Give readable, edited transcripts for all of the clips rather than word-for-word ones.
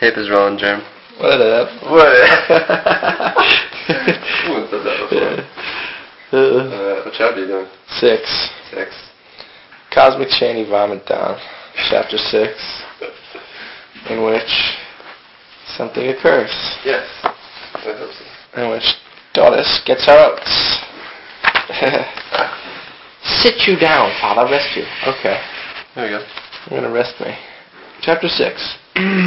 Tape is rolling, Germ. What up? What? Who said that before? What chapter are you doing? 6. Cosmic Cheney Vomit Down, Chapter 6, in which something occurs. Yes. I hope so. In which Doris gets her oats. Sit you down, Father. Rest you. Okay. There you go. You're going to rest me. Chapter 6.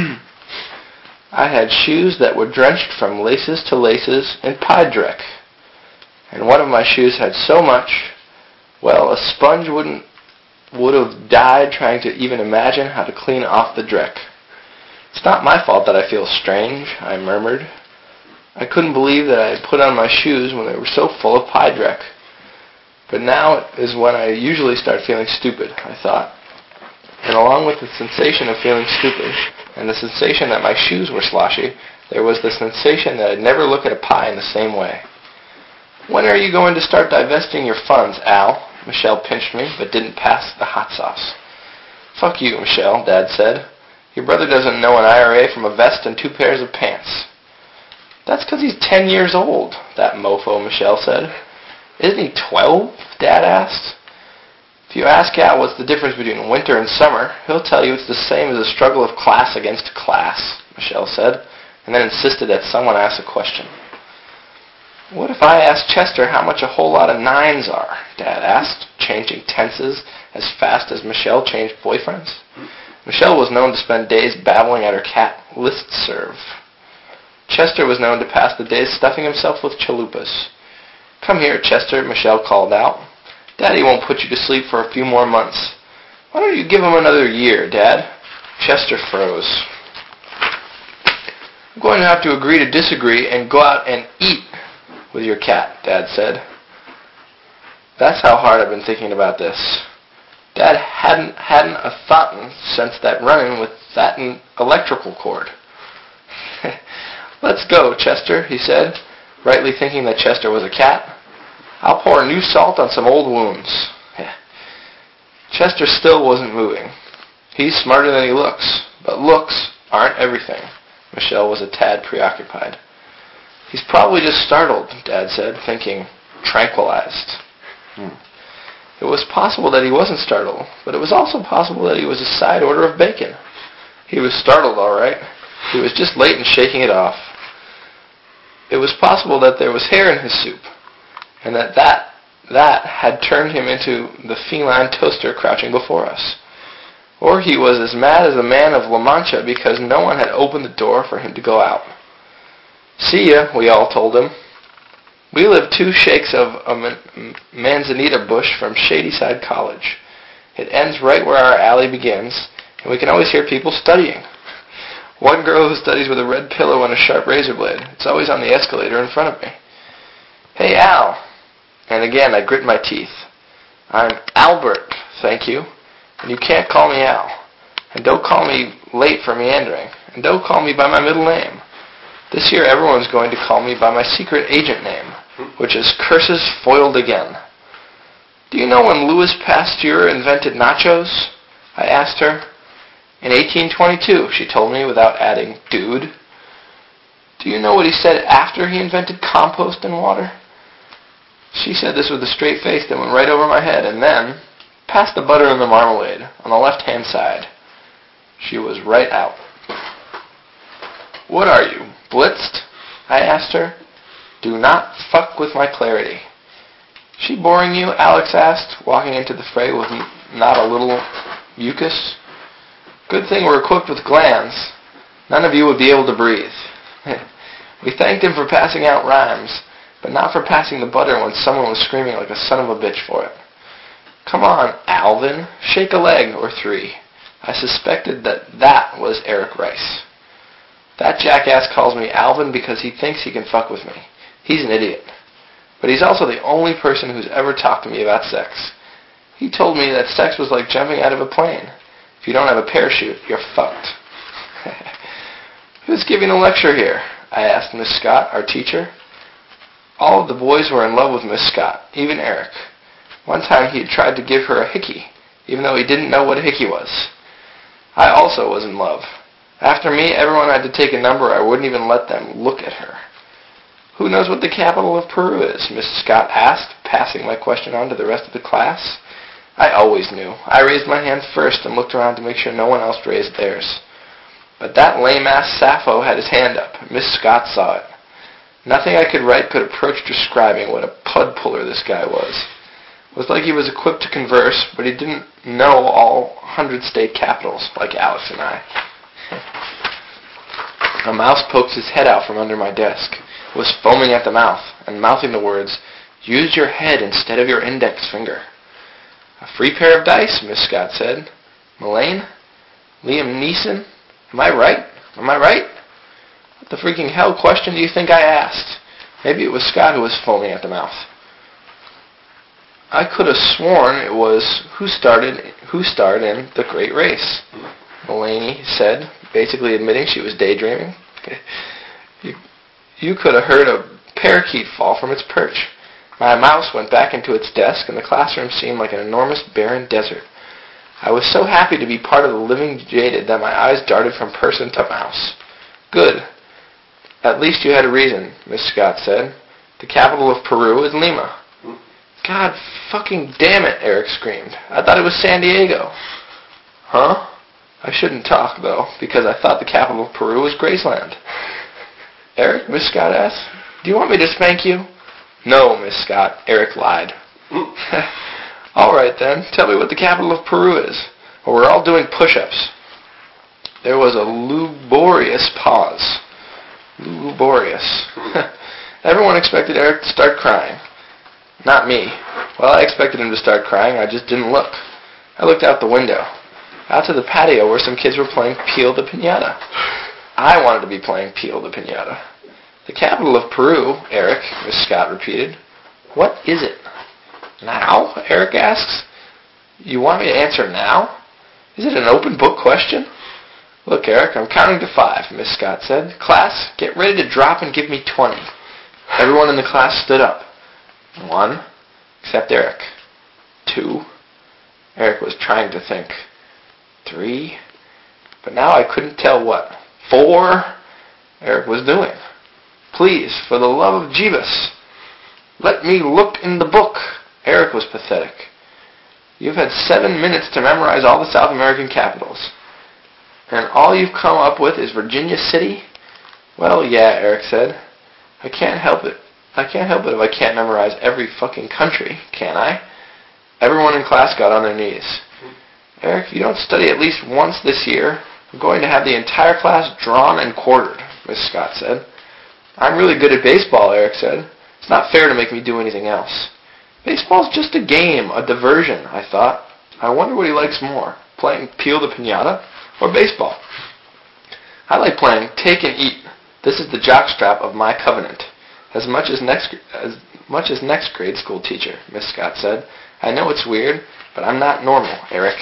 I had shoes that were drenched from laces to laces in piedreck. And one of my shoes had so much, well, a sponge would have died trying to even imagine how to clean off the dreck. It's not my fault that I feel strange, I murmured. I couldn't believe that I had put on my shoes when they were so full of piedreck. But now is when I usually start feeling stupid, I thought. And along with the sensation of feeling stupid, and the sensation that my shoes were sloshy, there was the sensation that I'd never look at a pie in the same way. When are you going to start divesting your funds, Al? Michelle pinched me, but didn't pass the hot sauce. Fuck you, Michelle, Dad said. Your brother doesn't know an IRA from a vest and 2 pairs of pants. That's because he's 10 years old, that mofo, Michelle said. Isn't he 12? Dad asked. If you ask Al what's the difference between winter and summer, he'll tell you it's the same as a struggle of class against class, Michelle said, and then insisted that someone ask a question. What if I ask Chester how much a whole lot of 9s are? Dad asked, changing tenses as fast as Michelle changed boyfriends. Michelle was known to spend days babbling at her cat, Listserv. Chester was known to pass the days stuffing himself with chalupas. Come here, Chester, Michelle called out. Daddy won't put you to sleep for a few more months. Why don't you give him another year, Dad? Chester froze. I'm going to have to agree to disagree and go out and eat with your cat, Dad said. That's how hard I've been thinking about this. Dad hadn't a thought since that run-in with that electrical cord. Let's go, Chester, he said, rightly thinking that Chester was a cat. I'll pour new salt on some old wounds. Chester still wasn't moving. He's smarter than he looks, but looks aren't everything. Michelle was a tad preoccupied. He's probably just startled, Dad said, thinking, tranquilized. It was possible that he wasn't startled, but it was also possible that he was a side order of bacon. He was startled, all right. He was just late in shaking it off. It was possible that there was hair in his soup, and that had turned him into the feline toaster crouching before us. Or he was as mad as the man of La Mancha because no one had opened the door for him to go out. See ya, we all told him. We live 2 shakes of a manzanita bush from Shadyside College. It ends right where our alley begins, and we can always hear people studying. One girl who studies with a red pillow and a sharp razor blade. It's always on the escalator in front of me. Hey, Al. And again, I grit my teeth. I'm Albert, thank you. And you can't call me Al. And don't call me late for meandering. And don't call me by my middle name. This year, everyone's going to call me by my secret agent name, which is Curses Foiled Again. Do you know when Louis Pasteur invented nachos? I asked her. In 1822, she told me without adding, dude. Do you know what he said after he invented compost and water? She said this with a straight face that went right over my head, and then, pass the butter and the marmalade on the left-hand side. She was right out. What are you, blitzed? I asked her. Do not fuck with my clarity. She boring you? Alex asked, walking into the fray with not a little mucus. Good thing we're equipped with glands. None of you would be able to breathe. We thanked him for passing out rhymes, but not for passing the butter when someone was screaming like a son of a bitch for it. Come on, Alvin, shake a leg or 3. I suspected that was Eric Rice. That jackass calls me Alvin because he thinks he can fuck with me. He's an idiot. But he's also the only person who's ever talked to me about sex. He told me that sex was like jumping out of a plane. If you don't have a parachute, you're fucked. Who's giving a lecture here? I asked Miss Scott, our teacher. All of the boys were in love with Miss Scott, even Eric. One time he had tried to give her a hickey, even though he didn't know what a hickey was. I also was in love. After me, everyone had to take a number. I wouldn't even let them look at her. Who knows what the capital of Peru is? Mrs. Scott asked, passing my question on to the rest of the class. I always knew. I raised my hand first and looked around to make sure no one else raised theirs. But that lame-ass Sappho had his hand up. Miss Scott saw it. Nothing I could write could approach describing what a pud-puller this guy was. It was like he was equipped to converse, but he didn't know all 100 state capitals, like Alex and I. A mouse poked his head out from under my desk. It was foaming at the mouth, and mouthing the words, "Use your head instead of your index finger." "A free pair of dice," Miss Scott said. "Mullane? Liam Neeson? Am I right? Am I right?" What the freaking hell question do you think I asked? Maybe it was Scott who was foaming at the mouth. I could have sworn it was who starred in The Great Race. Mullane said, basically admitting she was daydreaming. You could have heard a parakeet fall from its perch. My mouse went back into its desk, and the classroom seemed like an enormous barren desert. I was so happy to be part of the living jaded that my eyes darted from person to mouse. Good. At least you had a reason, Miss Scott said. The capital of Peru is Lima. God fucking damn it, Eric screamed. I thought it was San Diego. Huh? I shouldn't talk, though, because I thought the capital of Peru was Graceland. Eric, Miss Scott asked, do you want me to spank you? No, Miss Scott, Eric lied. All right, then. Tell me what the capital of Peru is. Or we're all doing push-ups. There was a laborious pause. Laborious. Everyone expected Eric to start crying. Not me. Well, I expected him to start crying. I just didn't look. I looked out the window. Out to the patio where some kids were playing Peel the Piñata. I wanted to be playing Peel the Piñata. The capital of Peru, Eric, Miss Scott repeated. What is it? Now? Eric asks. You want me to answer now? Is it an open book question? Look, Eric, I'm counting to 5, Miss Scott said. Class, get ready to drop and give me 20. Everyone in the class stood up. 1, except Eric. 2. Eric was trying to think. 3. But now I couldn't tell what. 4. Eric was doing. Please, for the love of Jeebus, let me look in the book. Eric was pathetic. You've had 7 minutes to memorize all the South American capitals. And all you've come up with is Virginia City? Well, yeah, Eric said. I can't help it. I can't help it if I can't memorize every fucking country, can I? Everyone in class got on their knees. Eric, if you don't study at least once this year, I'm going to have the entire class drawn and quartered, Miss Scott said. I'm really good at baseball, Eric said. It's not fair to make me do anything else. Baseball's just a game, a diversion, I thought. I wonder what he likes more, playing Peel the Piñata or baseball. I like playing take and eat. This is the jockstrap of my covenant. As much as next grade school teacher, Miss Scott said. I know it's weird, but I'm not normal, Eric.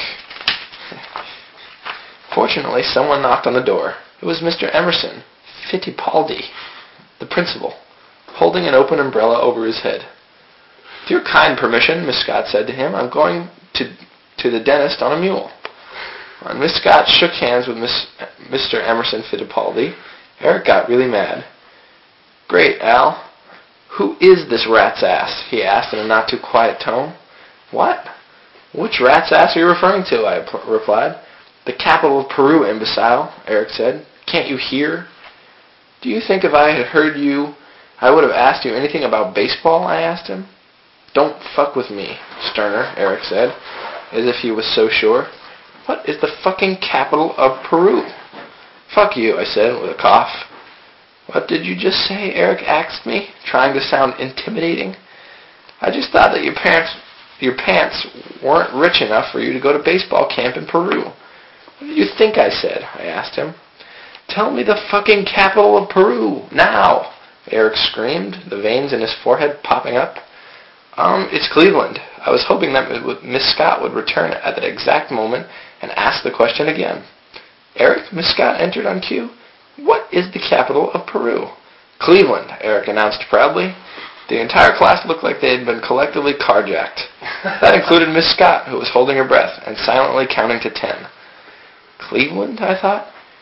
Fortunately, someone knocked on the door. It was Mr. Emerson Fittipaldi, the principal, holding an open umbrella over his head. With your kind permission, Miss Scott said to him, I'm going to the dentist on a mule. When Miss Scott shook hands with Mr. Emerson Fittipaldi, Eric got really mad. Great, Al. Who is this rat's ass? He asked in a not-too-quiet tone. What? Which rat's ass are you referring to? I replied. The capital of Peru, imbecile, Eric said. Can't you hear? Do you think if I had heard you, I would have asked you anything about baseball? I asked him. Don't fuck with me, sterner, Eric said, as if he was so sure. What is the fucking capital of Peru? Fuck you, I said with a cough. What did you just say? Eric asked me, trying to sound intimidating. I just thought that your pants weren't rich enough for you to go to baseball camp in Peru. What did you think I said? I asked him. Tell me the fucking capital of Peru, now, Eric screamed, the veins in his forehead popping up. It's Cleveland. I was hoping that Miss Scott would return at that exact moment and ask the question again. Eric, Miss Scott entered on cue. What is the capital of Peru? Cleveland, Eric announced proudly. The entire class looked like they had been collectively carjacked. That included Miss Scott, who was holding her breath and silently counting to 10. Cleveland, I thought.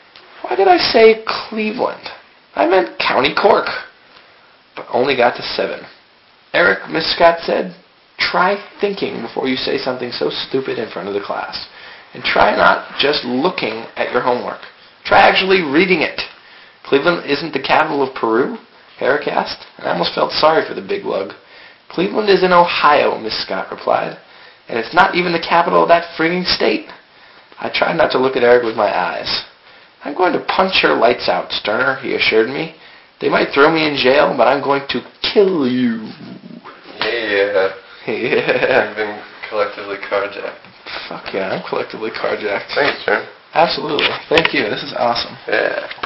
Why did I say Cleveland? I meant County Cork. But only got to 7. Eric, Miss Scott said, try thinking before you say something so stupid in front of the class. And try not just looking at your homework. Try actually reading it. Cleveland isn't the capital of Peru? Eric asked, and I almost felt sorry for the big lug. Cleveland is in Ohio, Miss Scott replied. And it's not even the capital of that frigging state. I tried not to look at Eric with my eyes. I'm going to punch your lights out, Sterner, he assured me. They might throw me in jail, but I'm going to kill you. Yeah. Yeah. You've been collectively carjacked. Fuck yeah, I'm collectively carjacked. Thanks, Stern. Absolutely. Thank you. This is awesome. Yeah.